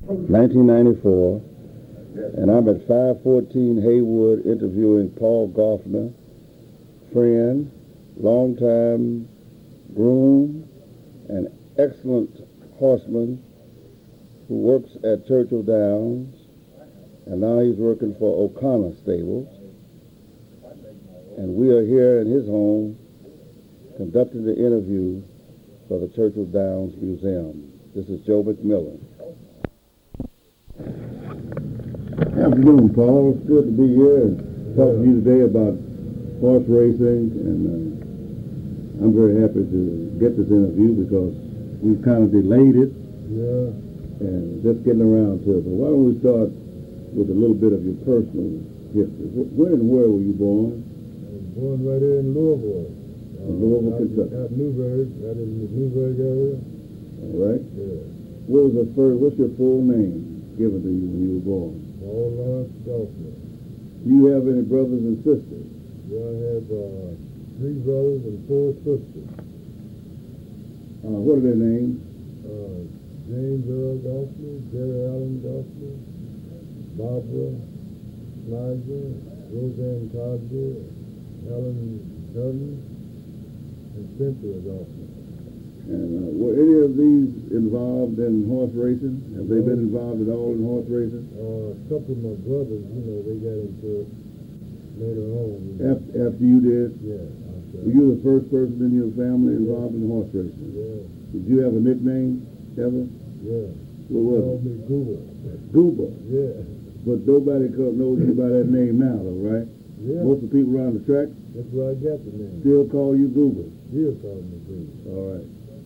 1994, and I'm at 514 Haywood interviewing Paul Goffner, friend, longtime groom, and excellent horseman who works at Churchill Downs, and now he's working for O'Connor Stables. And we are here in his home conducting the interview for the Churchill Downs Museum. This is Joe McMillan. Afternoon, Paul. It's good to be here and talk to you today about horse racing, and I'm very happy to get this interview because we've kind of delayed it. And just getting around to it. But why don't we start with a little bit of your personal history? When and where were you born? I was born right here in Louisville. Louisville, Kentucky. Out Newburgh, right in the Newburgh area. All right. Yeah. What's your full name given to you when you were born? Paul Lawrence Goffner. Do you have any brothers and sisters? Yeah, I have 3 brothers and 4 sisters. What are their names? James Earl Goffner, Jerry Allen Goffner, Barbara Snyder, Roseanne Cosby, Helen Dutton, and Cynthia Goffner. And were any of these involved in horse racing? Have they been involved at all in horse racing? A couple of my brothers, they got into it later on. After you did? Yeah. Were you the first person in your family involved in horse racing? Yeah. Did you have a nickname ever? Yeah. What was called me Goober. Goober? Yeah. But nobody knows you by that name now, though, right? Yeah. Most of the people around the track That's where I got the name. still call you Goober. Still call me Goober. All right.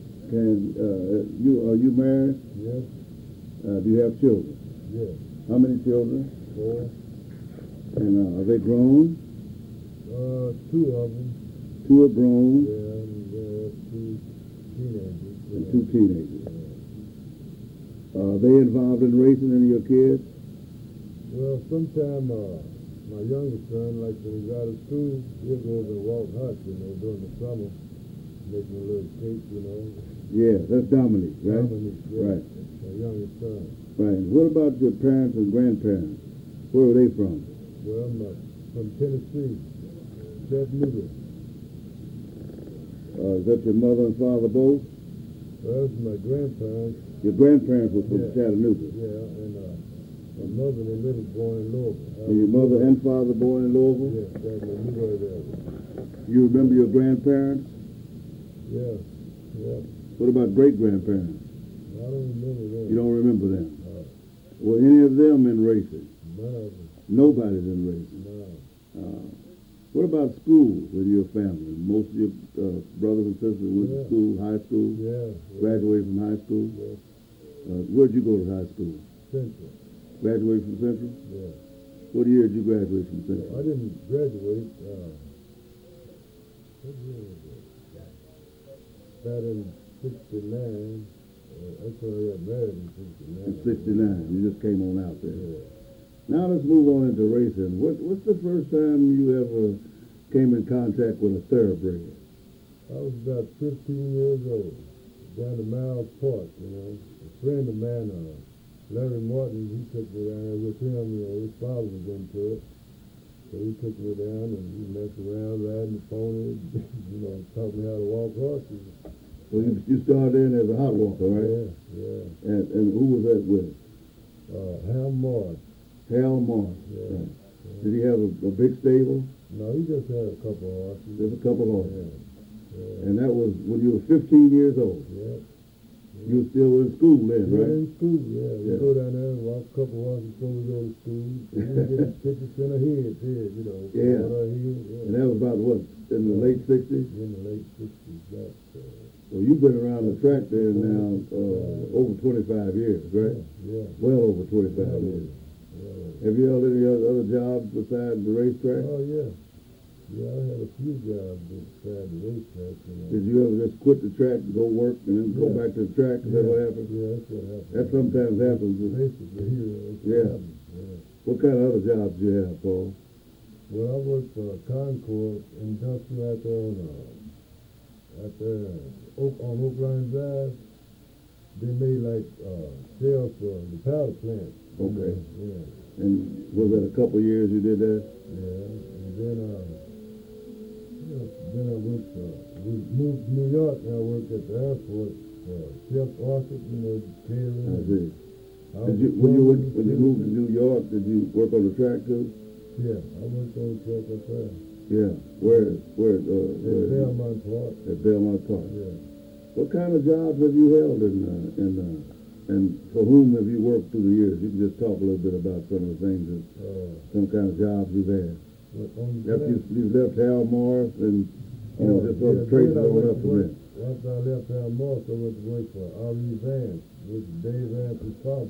Are you married? Yes. Do you have children? Yes. How many children? 4. And are they grown? 2 of them. 2 are grown. Yeah, and 2 teenagers. And 2 teenagers. Yeah. Are they involved in racing, any of your kids? Well, sometime my youngest son, like when he's out of school, he'll go over and walk huts, during the summer, making a little cake, Yeah, that's Dominique, right? Dominique, yeah. Right. My youngest son. Right. What about your parents and grandparents? Where were they from? Well, I'm from Tennessee, Chattanooga. Is that your mother and father both? Well, that's my grandparents. Your grandparents were from Yeah. Chattanooga. Yeah, and my mother and little born in Louisville. And your mother and father born in Louisville? Yeah, that's in Newburgh area. You remember your grandparents? Yeah, yeah. What about great-grandparents? I don't remember them. You don't remember them? Were any of them in racing? None of them. Nobody's in racing. No. What about school with your family? Most of your brothers and sisters went to school, high school? Yeah. Graduated from high school? Yeah. Where'd you go to high school? Central. Graduated from Central? Yeah. What year did you graduate from Central? I didn't graduate. What year was it? That in 69. That's when I got married in 69. In 69. You just came on out there. Yeah. Now let's move on into racing. What's the first time you ever came in contact with a thoroughbred? I was about 15 years old, down to Miles Park, A friend of mine, Larry Martin, he took me down there with him, his father was into it. So he took me down and we messed around riding the pony, taught me how to walk horses. So you started in as a hot walker, right? Yeah. And who was that with? Hal Morris. Hal Morris. Yeah. Right. Did he have a big stable? No, he just had a couple of horses. Just a couple of horses. Yeah. And that was when you were 15 years old. Yeah. You were still in school then, right? In school, yeah. We go down there and walk a couple of horses before we go to school. We get 50 cents a head, Yeah. Yeah. And that was about what, in the late 60s? In the late 60s, Well, you've been around the track there now over 25 years, right? Yeah. Well over 25 years. Have you held any other jobs besides the racetrack? Oh, yeah. Yeah, I had a few jobs beside the racetrack. Did you ever just quit the track and go work and then go back to the track? Is that what happened? Yeah, that's what happened. That sometimes happens. Basically, that's what Yeah. happened. Yeah. What kind of other jobs do you have, Paul? Well, I worked for Concord Industrial out there on Oakland Drive. they made like shells for the power plant. Okay. Yeah. And was that a couple of years you did that? Yeah. And then then I went we moved to New York and I worked at the airport for Chef Orchard, catering. I see. When you moved to New York, did you work on the track too? Yeah, I worked on the track up there. Yeah. Where? At Belmont Park. At Belmont Park. Yeah. What kind of jobs have you held and for whom have you worked through the years? You can just talk a little bit about some of the things that, some kind of jobs you've had. After you've left Hal Morris and, just sort of trace it on up from there. After I left Hal Morris, I went to work for R.E. Vance, which is Dave Vance's father,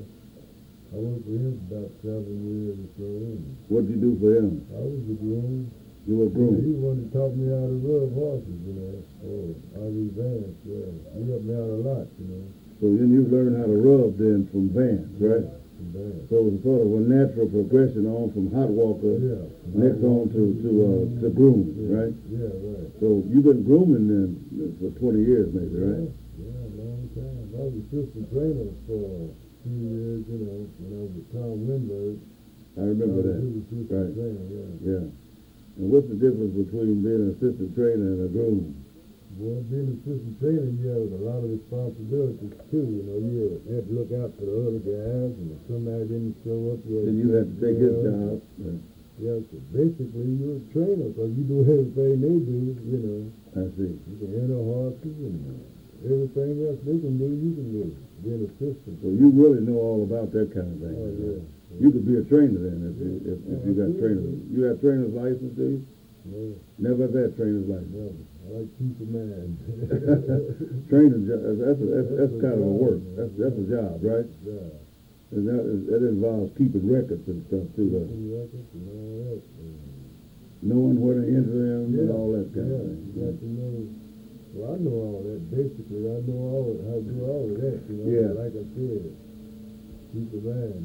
I worked for him for about 7 years or so. What'd you do for him? I was a groom. You were a groom? He wanted to taught me how to rub horses, Oh, R.E. Vance, yeah. He helped me out a lot, So then you learned how to rub then from Vance, right? From Vance. So it was sort of a natural progression on from hot walker, next on to groom, right? Yeah, right. So you've been grooming then for 20 years maybe, right? Yeah, a long time. I was assistant trainer for a few years, when I was with Tom Lindbergh. I remember that. He was assistant trainer, Yeah. And what's the difference between being an assistant trainer and a groom? Well, being an assistant trainer, you have a lot of responsibilities too. You had to look out for the other guys, and if somebody didn't show up, then you had to take his job. Yeah, so basically you're a trainer because you do everything they do, I see. You can enter horses and everything else they can do, you can do. Be an assistant. So you really know all about that kind of thing. Oh, yeah. You could be a trainer then if you got trainers. You have trainer's license, do you? No. Never have had trainer's license. Never. I like keep a man. Training, that's kind of a work. That's a job, right? Yeah. And that involves keeping records and stuff too. Keeping records and all that. Knowing where to enter them and all that kind of thing. You got to know. Well, I know all that. Basically, I know how to do all of that. Yeah. Like I said, keep a man,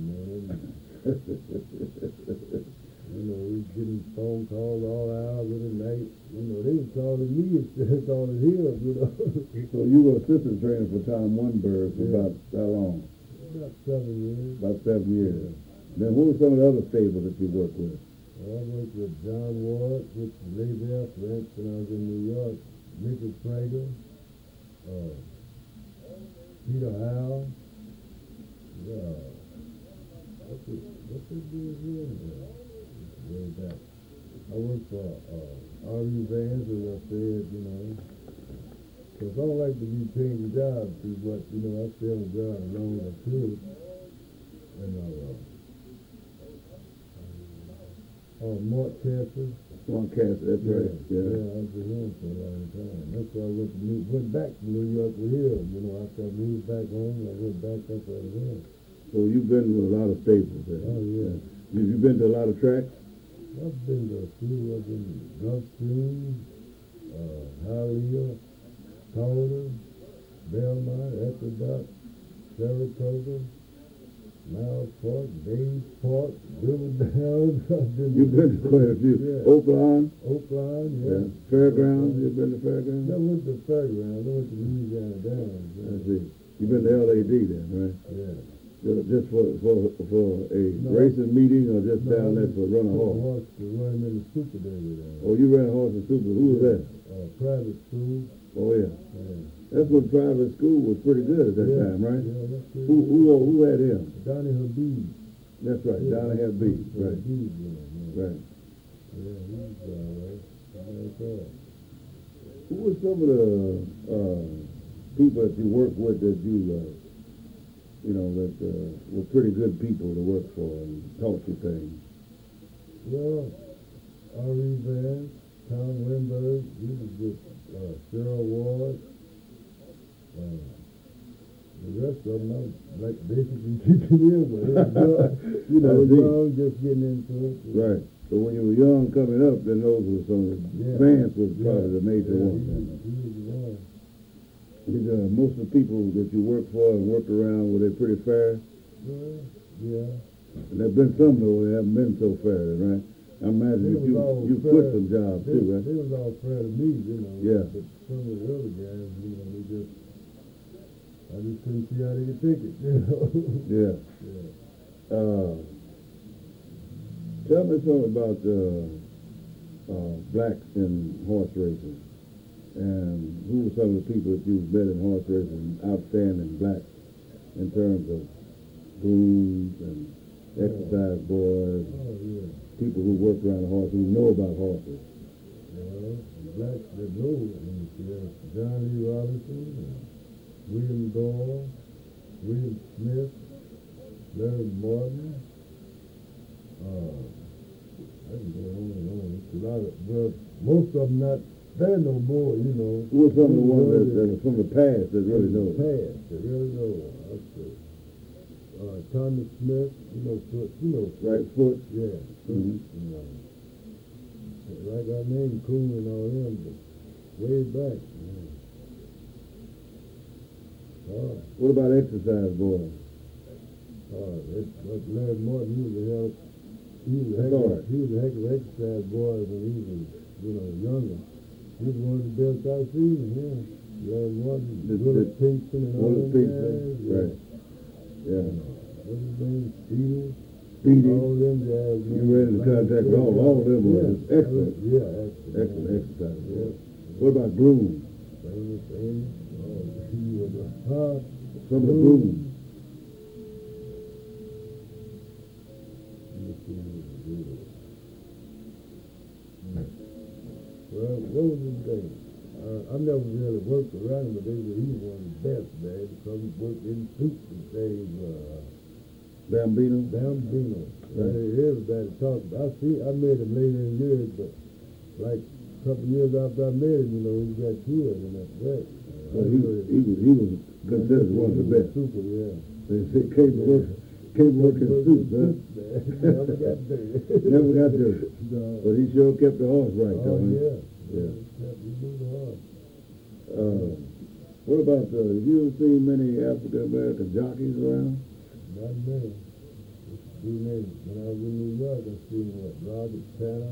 we getting phone calls all hours of the night. They was calling me instead of calling him, So you were assistant trainer for Tom Lindbergh for about how long? About 7 years. About 7 years. Yeah. Then who were some of the other stables that you worked with? I worked with John Ward, which was Lazy Frank when I was in New York, Richard Prager, Peter Howe. What's his deal here? Way back. I worked for R.E. Vance, as I said, because I don't like to be changing jobs too much, I stay on the job as long as I could. And Mort Castle. Mort Castle, that's right. Yeah. I was with him for a long time. That's why I went back to New York with him. After I moved back home, I went back up with him. So you've been with a lot of staples there. Oh, yeah. Have you been to a lot of tracks? I've been to a few. I've been to Gulfstream, Hialeah, Calder, Belmont, Equinox, Saratoga, Miles Park, Baines Park, Riverdale. You've been to quite a few. Yeah. Oakland? Oakland, yeah. Fairgrounds? You've been to Fairgrounds? I went to Fairgrounds. I went to Louisiana Downs. I see. You've been to LAD then, right? Yeah. Just for a racing meeting or just down there for run a horse? To run him in the super derby there. Oh, you ran a horse in super. Who was that? Private school. Oh, yeah. That's when private school was pretty good at that time, right? Yeah, that's good. Who had him? Donnie Habib. That's right, Donnie Habib, right. Habib, Right. Yeah, he was all right. Who were some of the people that you worked with that you that were pretty good people to work for and taught you things? Well, R.E. Vance, Tom Lindbergh, he was with Cheryl Ward. The rest of them, I like basically keeping in, but young, just getting into it. Right. So when you were young coming up, then those were some of the Vance was probably the major one. He was the one. Most of the people that you worked for and worked around, were they pretty fair? Well, yeah. And there have been some, though, that haven't been so fair, right? I imagine that you quit some jobs, too, right? They was all fair to me, Yeah. But some of the other guys, they just, I just couldn't see how they could take it, you know. Yeah. Yeah. Tell me something about blacks in horse racing, and who were some of the people that you've met in horse racing, outstanding blacks, in terms of grooms and exercise boys, Oh, yeah. people who work around the horse, who know about horses. Well, the blacks that know, John Lee Robinson, William Doyle, William Smith, Larry Martin. I can go on and on. It's a lot of, well, most of them not there no more, you know. Who are some of the ones that are from the past that really know? Past, that really know. I'd say. Thomas Smith, Foot, Right foot. Yeah. Mm-hmm. Like I named Coon and all them, but way back. What about exercise boys? Like Larry Martin, he was a heck of an exercise boy when he was, younger. He was one of the best I've seen, yeah. Larry Martin, Willis Pinkston and all them guys. Right. Yeah. What's his name? Speedy. Speedy. All them guys. You ran into contact with all of them was excellent. Yeah, excellent. Excellent exercise boys. Yeah. What about grooms? Famous. He was a Some of the grooms. Well, what was his name? I never really worked around him, but they said he was one of the best, man, because he worked in suits and things. Bambino? Bambino. Right. Everybody talked about. I met him later in years, but like a couple of years after I met him, he got killed and that's that. Well, he was considered one of the best. Super, yeah. They said came working suits, huh? Never got dirty. Never got dirty. No. But he sure kept the horse right, Oh, though. yeah. Yeah. He moved hard. What about, have you ever seen many African-American jockeys around? Not many. When I was in New York, I seen Robert Tanner,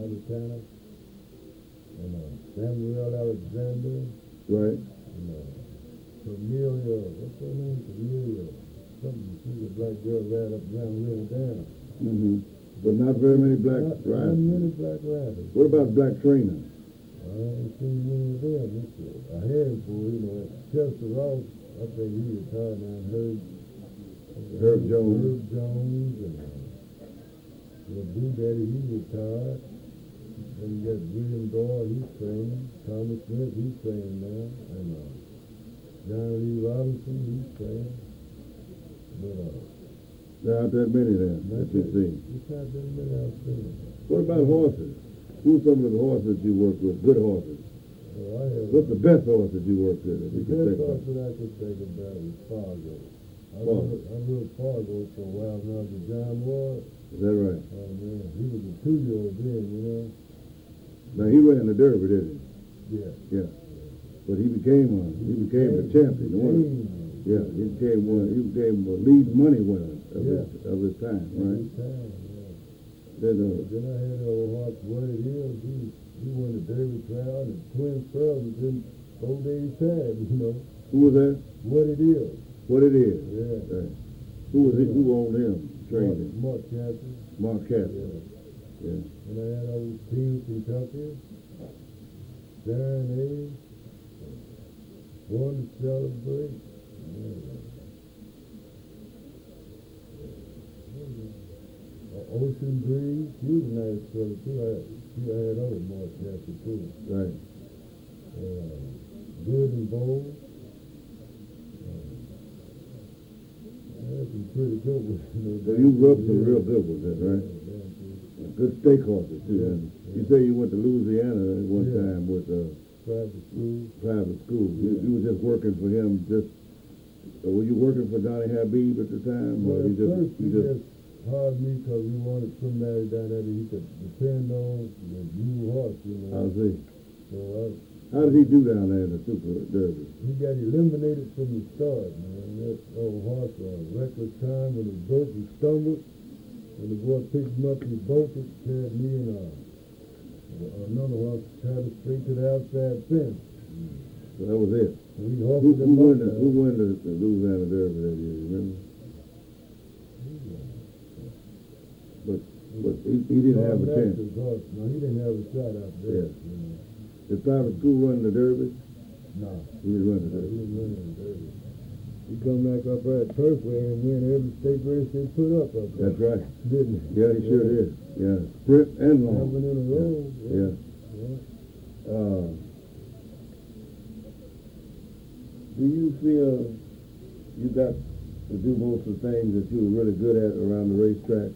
and Samuel Alexander, Right. and Camellia, what's her name? Camellia. Something, she's a black girl right up around River Down. Mm-hmm. But not very many black Not riders. many black riders. What about black trainers? I ain't seen many of them. It's a handful, Chester Ross, I think he retired now. Herb Jones. Herb Jones and Boo Daddy, he retired. Then you got William Doyle, he's training. Thomas Smith, he's training now. And John Lee Robinson, he's training. But There aren't that many then that you see. it's not that many I've seen. What about horses? Who are some of the horses you work with? Good horses. What's the best horses you work with? If The you can best think of? horse that I could think about is Fargo. I Fargo. rode Fargo for a while when I was with John Ward. Is that right? Oh man, he was a 2-year-old then, Now he ran the Derby, didn't Yeah. he? Yeah. But he became a champion. Yeah, he became a lead money winner of his time, right? Then Then I had old horse What It Is. He won the Derby trial and Twin Spurs in 4 days time, who was that? What It Is. What It Is. Yeah. Right. Who was it? Who owned him? Trained him? Mark Cathy. Mark Cathy. Yeah. Yeah. And I had old Team Kentucky. Darren A. Born to Celebrate. Ocean Breeze, he was a nice fella too. I had other Mark Cathy too. Right. Good and Bold. I had some pretty good ones. So you rubbed some real good ones, then, right? Good steak horses too. Yeah. You say you went to Louisiana at one time with Private school. You were just working for him. Were you working for Johnny Habib at the time, or Well, you he just? just hired me because we wanted somebody down there that he could depend on, the new horse, I see. So How did he do down there in the Super Derby? he got eliminated from the start, man. That old horse, reckless time when he broke, he stumbled. When the boy picked him up, he bolted, carried me and another horse tied it straight to the outside fence. So that was it. We Who, offered who them won up the there. Who won the Louisiana Derby that year? You remember? But he didn't have a chance. No, he didn't have a shot out there. Yeah. You know. Did private school run the Derby? No, He didn't run the he Derby. didn't win the Derby. He come back up there at Turfway and win every state race they put up there. That's right. Didn't he? Yeah, he sure did. Yeah, sprint and long. 7 in a row. Yeah. Yeah. Do you feel you got to do most of the things that you were really good at around the racetrack?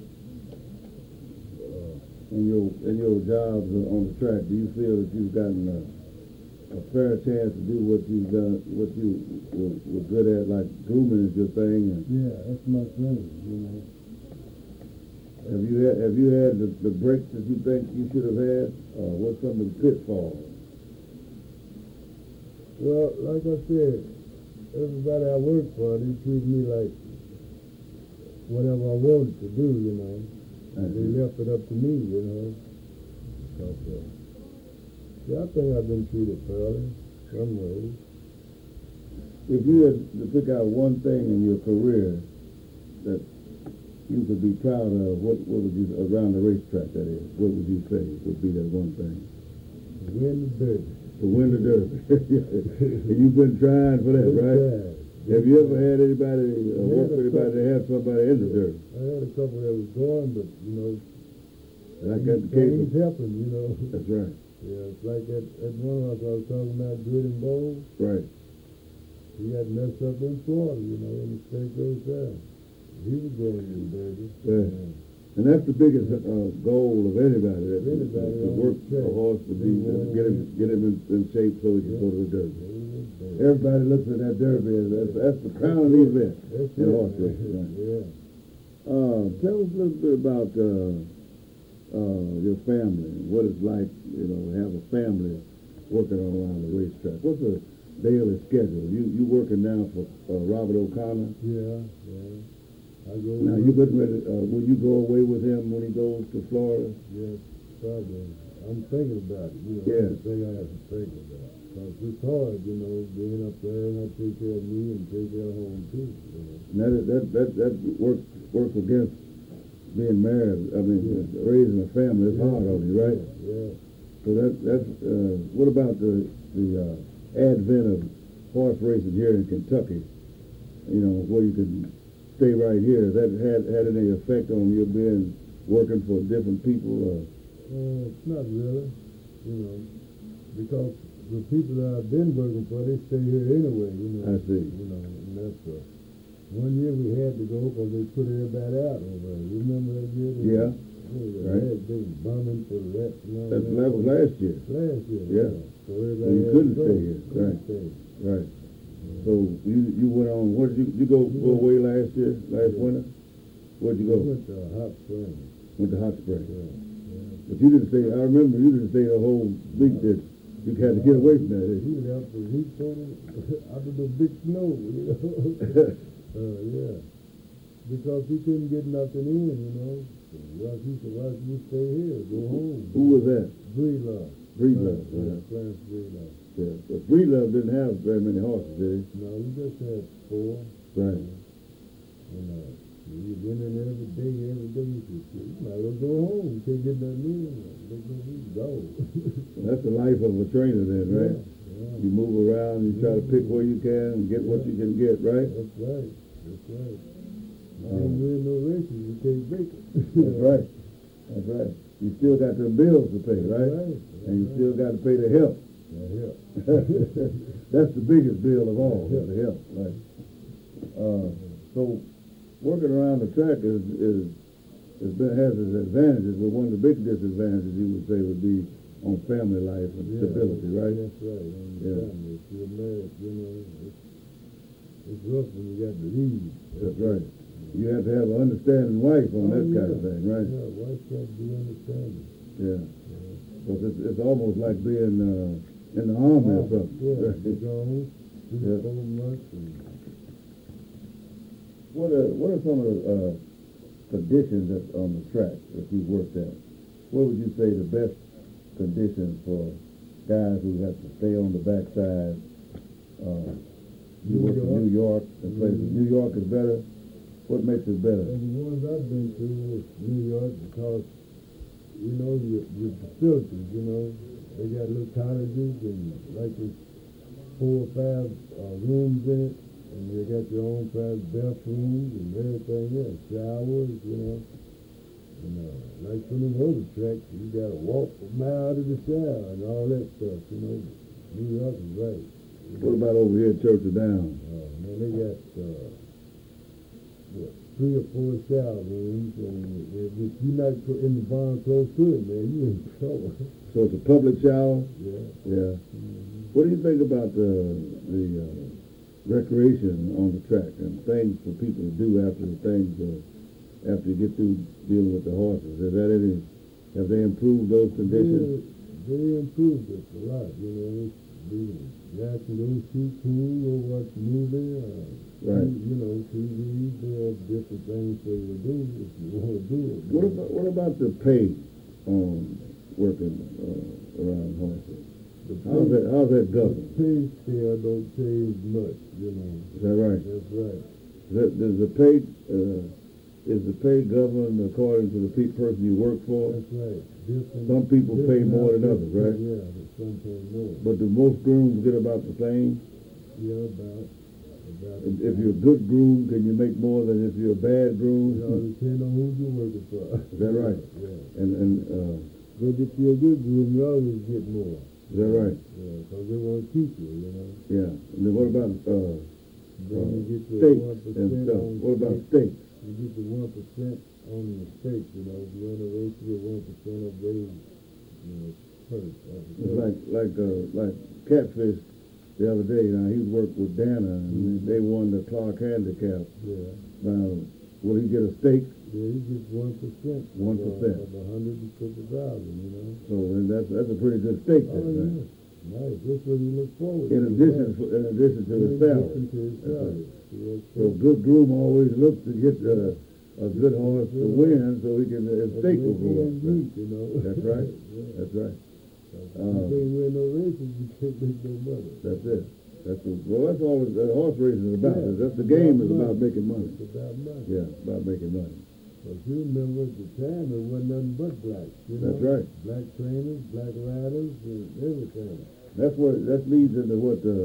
In your jobs on the track, do you feel that you've gotten a fair chance to do what you've done, what you were good at, like grooming is your thing? And Yeah, that's my thing, you know. have you had the breaks that you think you should have had? What's some of the pitfalls? Well, like I said, everybody I work for, they treat me like whatever I wanted to do, you know. They left it up to me, you know. But, yeah, I think I've been treated fairly, some ways. If you had to pick out one thing in your career that you could be proud of, what would you, around the racetrack that is, what would you say would be that one thing? Win the Derby. To win the Derby. And you've been trying for that, right? Have you ever had anybody, work with anybody that had somebody in the Derby? I had a couple that was going, but, you know, And I got the case things happen, you know. That's right. Yeah, it's like at one of us I was talking about Gritting Bowl. Right. He got messed up in Florida, you know, in the state race there. He was going to the Derby. Yeah. And that's the biggest goal of anybody, that Anybody to on work the track. a horse to be, get him in shape so he can go to the Derby. Yeah. Everybody looks at that Derby as that's the crown of the event That's in it. horse racing. Right. Yeah. Tell us a little bit about your family, what it's like, you know, to have a family working around the racetrack. What's a daily schedule? You working now for Robert O'Connor? Yeah. I go. Now you getting ready? Will you go away with him when he goes to Florida? Yes, probably. I'm thinking about it. You know, Yeah. that's the thing I have to think about. Because it's hard, you know, being up there and I take care of me and take care of home too. You know. And that works against being married. I mean, raising a family. It's hard on you, right? Yeah. So that's what about the advent of horse racing here in Kentucky? You know, where you can stay right here. That had any effect on you being working for different people? Not really, you know, because the people that I've been working for, they stay here anyway, you know. I see. You know, and that's one year we had to go because they put everybody out over there. You remember that year? Yeah. Right. They was bombing for the rest and all That was last year. Last year. Yeah. So everybody you had couldn't to go. stay here. Couldn't Right. stay. Right. So you went on. What did you go away last year? Last winter? Where'd you go? We went to Hot Springs. Went to Hot Springs. Yeah. But you didn't stay. I remember you didn't stay the whole week. That you had to get away from that. He was out for a week after the big snow, you know. Yeah. Because he couldn't get nothing in, you know. So he said, why should you stay here? Go home. Who was that? Breedlove. Breedlove. Yeah, Clarence Breedlove. Yeah. But Breedlove didn't have very many horses, did he? No, we just had 4. Right. And we went in every day. He said, you might as well go home. You can't get nothing in. Go. That's the life of a trainer then, right? Yeah. You move around, you try to pick where you can and get what you can get, right? That's right. You can't win no races, you can't break it. That's right. That's right. You still got the bills to pay, right? Right. And you still got to pay the help. That's the biggest bill of all, the help, right? So working around the track has its advantages, but one of the big disadvantages you would say would be on family life and stability, right? That's right. And Yeah. family, if you're married, you know, it's rough when you got to leave. That's right. You have to have an understanding wife on that kind of thing, right? Yeah, wife got to be understanding. Yeah. Because it's almost like being in the army or something. Yeah, Right. you go home, 4 months. What are some of the conditions that's on the track that you worked at? What would you say the best conditions for guys who have to stay on the backside. You work in New York and places. New York is better. What makes it better? And the ones I've been to is New York because, you know, your facilities, you know, they got little cottages and like there's 4 or 5 rooms in it, and you got your own private bathrooms and everything else, showers, you know. And like for them other tracks, you got to walk a mile to the shower and all that stuff, you know. New York is right. What about over here at Churchill Downs? Man, they got 3 or 4 shower rooms, and if you're not in the barn close to it, man, you in trouble. So it's a public shower? Yeah. Yeah. Mm-hmm. What do you think about the recreation on the track and things for people to do after after you get through dealing with the horses? Have they improved those conditions? They improved it a lot, you know. You can go shoot pool or watch a movie, right. You know, TV, they have different things for you to do if you want to do it. What about the pay on working around horses? How's that governed? The pay scale don't change much, you know. Is that right? That's right. Is the pay governed according to the person you work for? That's right. Some people pay more than others, right? Yeah, some pay more. But do most grooms get about the same? Yeah, about If you're a good groom, can you make more than if you're a bad groom? It all depends on who you're working for. Is that right? Yeah. But if you're a good groom, you always get more. Is that right? Yeah, because they want to keep you, you know. Yeah. And then what about then you get the steaks 1% and stuff? on What about steaks. steaks? You get the 1% on the steak, you know. If you want to raise your 1% of those, you know, first. It's like Catfish the other day. Now he worked with Dana, and they won the Clark Handicap. Yeah. Now, will he get a steak? Yeah, he gets 1%. 1%. Of 150,000, you know. So then that's a pretty good steak. Oh, yeah. Nice. That's what you look forward to. In addition to the salary. Salary. So a good groom always looks to get a good horse to win, so he can his stake will go up. You know. That's right. Yeah. That's right. If you can't win no races, you can't make no money. That's it. That's all the horse racing is about. Yeah. That's the game is about making money. It's about money. Yeah, about making money. But you remember at the time there wasn't nothing but blacks. You know? That's right. Black trainers, black riders, and everything. That leads into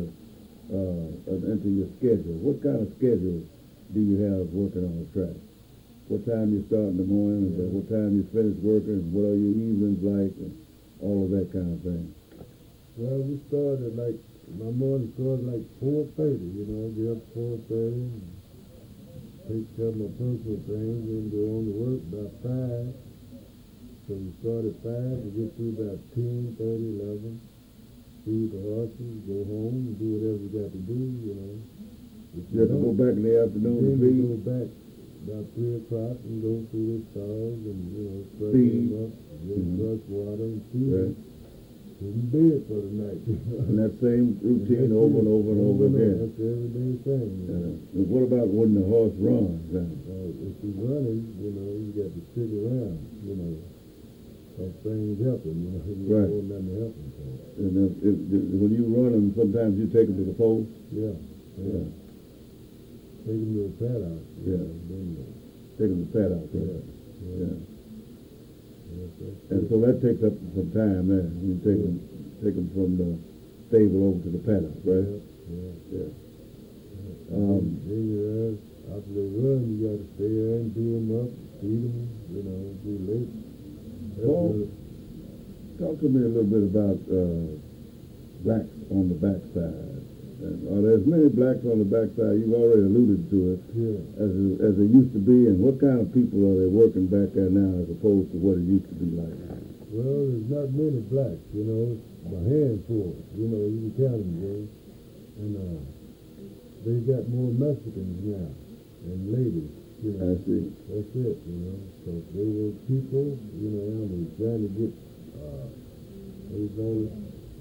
into your schedule. What kind of schedule do you have working on the track? What time you start in the morning, and what time you finish working, and what are your evenings like, and all of that kind of thing. Well, we started my morning started 4:30, you know, get up 4:30, take care of my personal things, and go on to work about 5. So we start at 5, we get through about 10, 30, 11, feed the horses, go home, and do whatever we got to do, you know. You have to go back in the afternoon to then feed? we go back about 3 o'clock and go through the stalls and, you know, fresh Feed. them up, get fresh water and feed Right. them. Put in bed for the night. And that same routine over and over and over again. That's the everyday thing. You know. And what about when the horse runs? If he's running, you know, you got to stick around, you know, because things happen, you know, you Right. don't want nothing to happen to him. And when you run them, sometimes you take them to the post? Yeah. Yeah. Take him to the paddock. Yeah. Then, Take them to the paddock, right? yeah. Yeah. That's And so that takes up some time there. You take them from the stable over to the paddock, right? Yeah. Yeah. Then after they run, you got to stay there and do them up, feed them, you know, be late. Paul, talk to me a little bit about blacks on the backside. Are there as many blacks on the backside? You've already alluded to it. Yeah. As there used to be, and what kind of people are they working back there now as opposed to what it used to be like? Well, there's not many blacks, you know, it's a handful, you know, you can count them, Jay. And they got more Mexicans now, and ladies, you know. I see. That's it, you know, because they were people, you know, and they're trying to get, they've always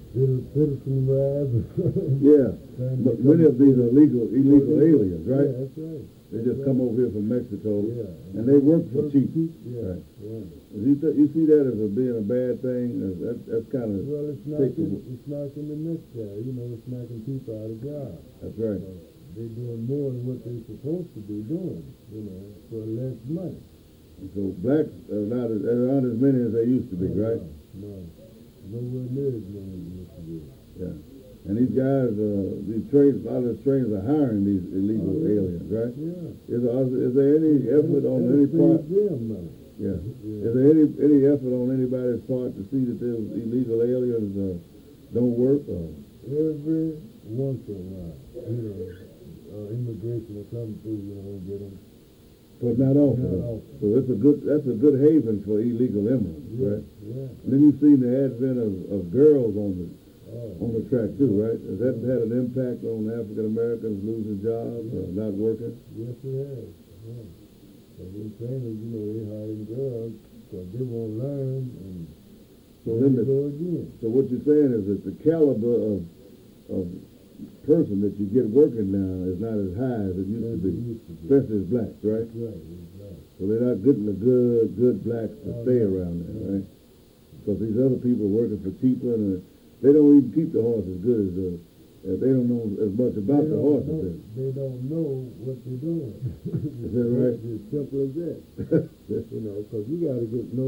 citizen rights. Yeah, but many of these are illegal aliens, right? Yeah, that's right. They just come over here from Mexico, Yeah. and they work for cheap. Yeah. Right. Yeah. You see that as being a bad thing? That's kind of Well, it's knocking the next guy. You know, it's knocking people out of jobs. That's right. They're doing more than what they're supposed to be doing, you know, for less money. And so blacks are aren't as many as they used to be, right? No. Nowhere near as many as used to be. Yeah. And these guys, a lot of these trainers are hiring these illegal aliens, right? Yeah. Is there any effort on any part? Yeah. Is there any effort on anybody's part to see that those illegal aliens don't work? Every once in a while, you know, immigration will come through, you know, and get them. But not often. So that's a good haven for illegal immigrants, right? Yeah. And then you've seen the advent of girls on the track too, right? Has that had an impact on African Americans losing jobs or not working? Yes, it has. Yeah. But these trainers, you know, they hiring girls because they won't learn and they go again. So what you're saying is that the caliber of person that you get working now is not as high as it used to be, especially as blacks, right? Right. So they're not getting the good blacks to stay around there, right? Because these other people are working for cheaper, and they don't even keep the horses good as they don't know as much about the horses. They don't know what they're doing. Is that right? It's as simple as that. You know, because you got to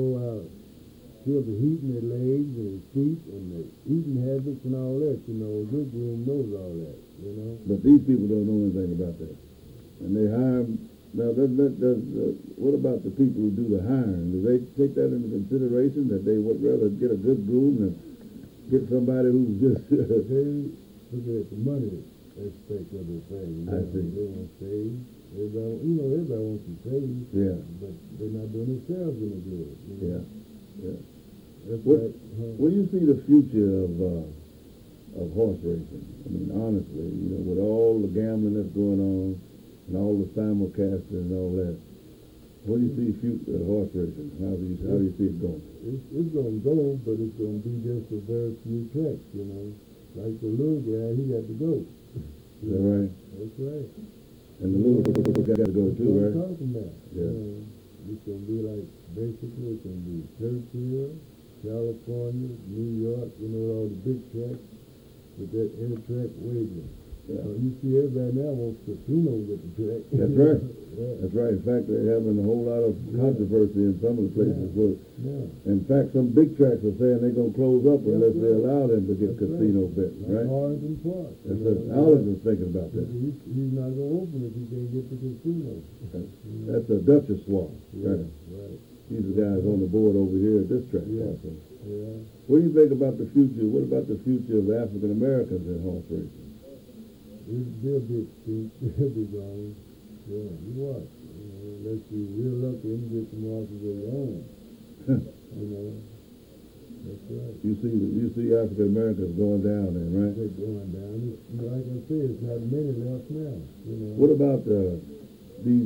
feel the heat in their legs and their feet and their eating habits and all that. You know, a good groom knows all that, you know. But these people don't know anything about that. And they hire them. Now, what about the people who do the hiring? Do they take that into consideration, that they would rather get a good groom than get somebody who's just... They look at the money aspect of the thing. I see. They want to save. Everybody wants to save. Yeah. But they're not doing themselves any good. You know? Yeah. What do you see the future of horse racing? I mean, honestly, you know, with all the gambling that's going on and all the simulcasting and all that, what do you see the future of horse racing? How do you see it going? It's going to go, but it's going to be just a very few tracks, you know. Like the little guy, he got to go. Is that right? That's right. And the little guy got to go too, right? What I'm talking about. Yeah. It's going to be like, basically, it's going to be Churchill, California, New York, you know, all the big tracks with that inter-track wagering. Yeah. You see everybody now wants casinos at the track. That's right. Yeah. That's right. In fact, they're having a whole lot of controversy in some of the places where, Yeah. in fact, some big tracks are saying they're going to close up unless they allow them to get casino betting, right? Arlington Park. That's what Arlington's thinking about that. He's not going to open if he can't get the casino. That's a Dutcher swap, Yeah, right? right. These are guys on the board over here at this track Yeah. also. Yeah. What do you think about the future? What about the future of African Americans in horse racing? They'll be extinct. They'll be gone. Yeah, you watch. You know, unless you're real lucky and you get some horses of your own. You know. That's right. You see African Americans going down there, right? They're going down. Like I said, it's not many left now. You know. What about these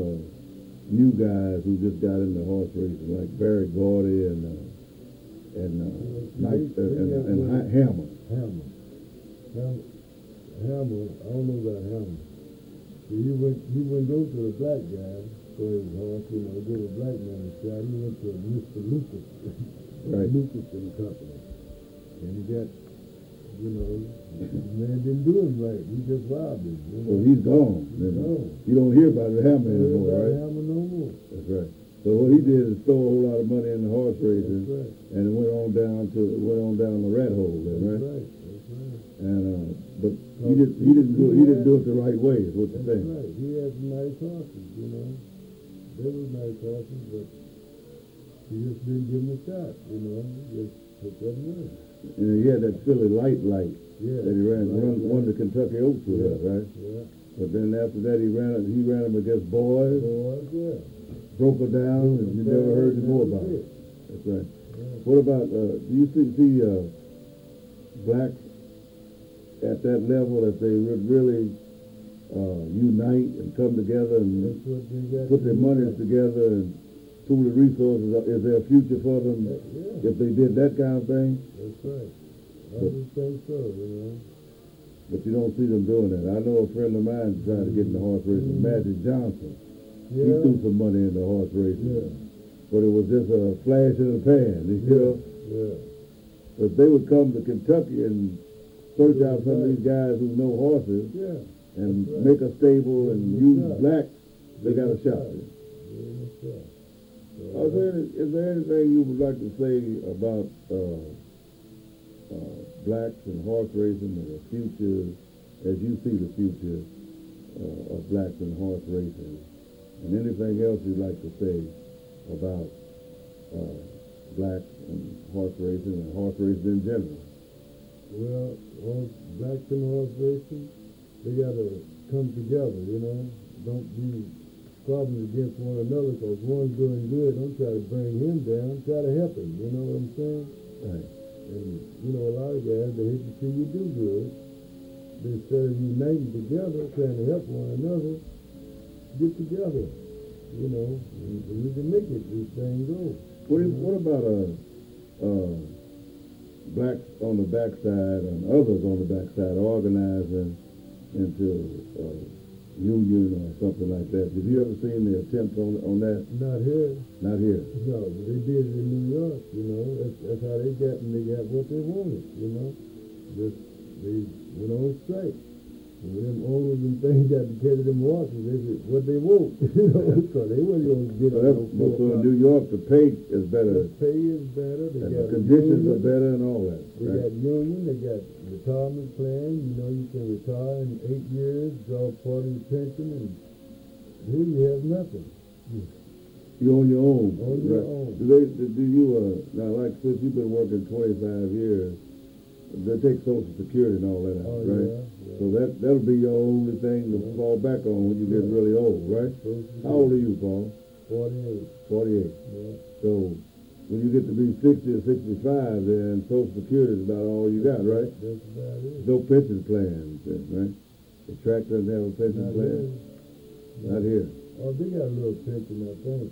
new guys who just got into horse racing, like Barry Gordy and Hammer? Hammer, I don't know about Hammer. He wouldn't go to the black guy for his horse, you know, give a black man a shot. He went to Mr. Lucas, Right. Lucas and Company. And he got, you know, the man didn't do him right. He just robbed him. You know? Well, he's gone. He's gone. You don't hear about Hammer anymore, right? Hammer no more. That's right. So what he did is stole a whole lot of money in the horse racing, That's right. and it went on down the rat hole, then, right? That's right. That's right. And but he didn't do it the right way, is what you're That's saying. right. He had some nice horses, you know. They were nice horses, but he just didn't give them a shot, you know. He just took that money. And he had that silly light Yeah. that he won the Kentucky Oaks with us, right? Yeah. But then after that, he ran him against boys, Yeah. broke her down, and you never heard any more about it. That's right. Yeah. What about, do you see blacks at that level, if they would really unite and come together and That's what they got put to their do. monies together and pool the resources, is there a future for them Yeah. if they did that kind of thing? That's right. I just think so, you know. But you don't see them doing that. I know a friend of mine trying to get into horse racing, Magic Johnson. He Yeah. threw some money into horse racing. Yeah. But it was just a flash in the pan, you know. Yeah. If they would come to Kentucky and search out some of these guys who know horses Yeah. and That's right. make a stable and That's use right. blacks, they got a That's shot. right. Yeah, that's right. Is there anything you would like to say about blacks and horse racing and the future, as you see the future of blacks and horse racing, and anything else you'd like to say about blacks and horse racing in general? Well, blacks and horse racing, they got to come together, you know. Don't be squabbling against one another because one's doing good. Don't try to bring him down. Try to help him, you know what I'm saying? Right. And, you know, a lot of guys, they hate to see you do good. But instead of uniting together, trying to help one another, get together, you know, and we can make this thing go. What about blacks on the backside and others on the backside organizing into a union or something like that? Have you ever seen the attempt on that? Not here. Not here. No, but they did it in New York, you know. That's how they got what they wanted, you know. They went on strike. And when them owners and things got to carry them horses, they did what they want, you know. So they wasn't going to get So in New York, the pay is better. The pay is better. They And got the conditions union. are better and all that. They Right? got union, they got retirement plan. You know, you can retire in 8 years, draw part of your pension, and here you have nothing. You're on your own. On your own. Do you, now like since you've been working 25 years, they take Social Security and all that out, Oh, right? yeah. So that'll be your only thing to fall back on when you get really old, right? How old are you, Paul? 48. 48. Yeah. So when you get to be 60 or 65, then Social Security is about all you got, right? That's about it. No pension plans, then, right? The track doesn't have a pension Not plan? here. Not here. Oh, they got a little pension, I think.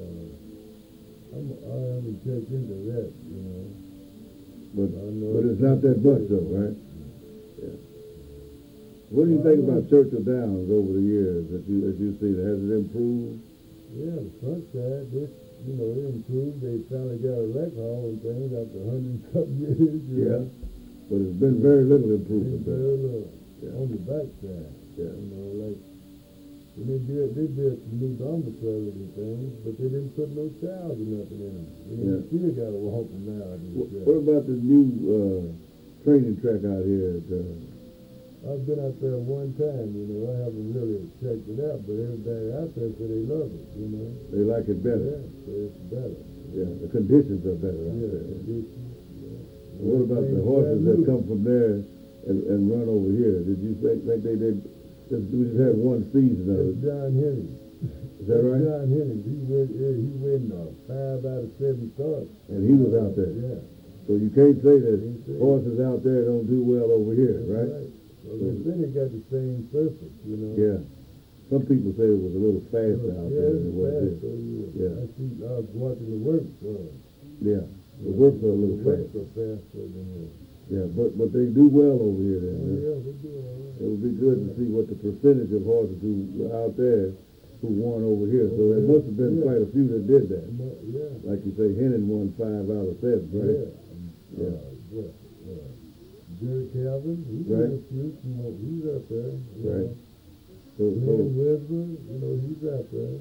I haven't checked into that, you know. But I know it's not that much, though, right? Yeah. What do you think about Churchill Downs over the years as you see it? Has it improved? Yeah, the front side, they improved. They finally got a rec hall and things after 100-something years. Yeah. But it's been very little It's improvement there. very little. Yeah. On the back side. Yeah. You know, like, when they built some new dormitories and things, but they didn't put no showers or nothing in them. You know, you still got to walk them out. What about the new training track out here? I've been out there one time, you know. I haven't really checked it out, but everybody out there said they love it, you know. They like it better. Yeah, so it's better. Yeah, the conditions are better out Yeah, there. conditions. And what about the horses that come from there and run over here? Did you think they did? We just had one season of It's it. John Henry. Is that right? John Henry. He win 5 out of 7 starts. And he was out there. Yeah. So you can't say that Can't say horses out there don't do well over here, That's right? Well, then they got the same surface, you know. Yeah. Some people say it was a little faster out there than it was fast, here. so Yeah. I was watching the works. Yeah. The works are a little The works faster. are faster than here. Yeah, but they do well over here then. Oh, huh? yeah, they do all right. It would be good to see what the percentage of horses who were out there who won over here. So there must have been quite a few that did that. Yeah. Like you say, Hennon won 5 out of 7, right? Yeah. Yeah. Jerry Calvin, he's Right. in a few, you know, he's out there. You Right. know. So Glenn Webber, you know, he's out there.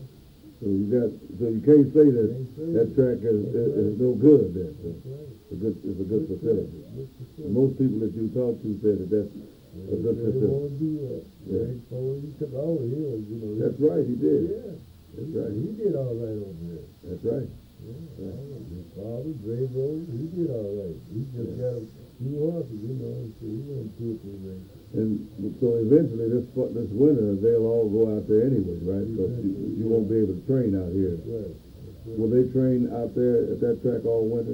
so you can't say that Can't say that it. track is That's right. no good then. That's right. It's a good facility. Good facility. Most people that you talk to say that that's a good They facility. want to do that. Yeah. Greg Foley, he took all the hills, you know. That's right, he did. Yeah. That's right. He did all right over there. That's right. Yeah. His father, Dravo, he did all right. He just got a few horses, you know, so he went 2 or 3 races. And so eventually this winter they'll all go out there anyway, right? Because you won't be able to train out here. That's right. That's right. Will they train out there at that track all winter?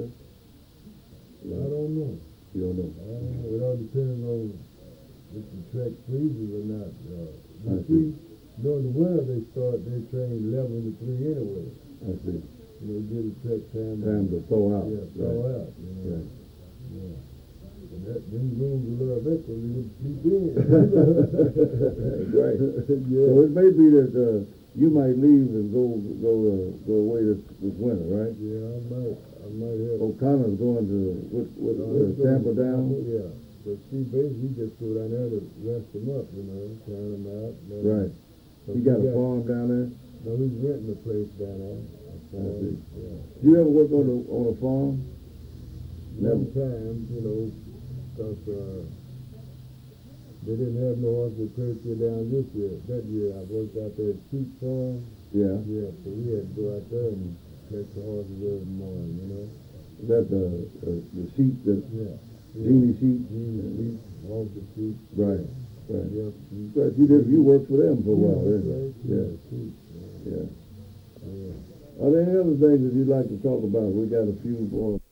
I don't know. You don't know. I don't know. It all depends on if the track freezes or not. I You see. see, during the winter they train 11 to 3 anyway. I see. You know, give the track time Time to thaw out. Yeah, right. thaw out. You know. Right. Yeah. And them rooms a little extra, you can sleep in. Right. Yeah. So it may be that you might leave and go away this winter, right? Yeah, I might have. O'Connor's going to Tampa down. Yeah. But see, basically, he just go down there to rest them up, turn them out. Right. He got a farm down there. No, he's renting a place down there. A farm. see. Yeah. You ever work on a farm? One time, because they didn't have no horses to down this year. That year, I worked out there at Sheep Farm. Yeah. Yeah, so we had to go out there and catch the horses every morning, That the sheep, the Yeah. Genie sheep. Genie sheep, Walker sheep. Right. Right. Yep, sheep. But you worked for them for a while, didn't you? Yeah. Yeah. Yeah. Are there any other things that you'd like to talk about? We got a few more.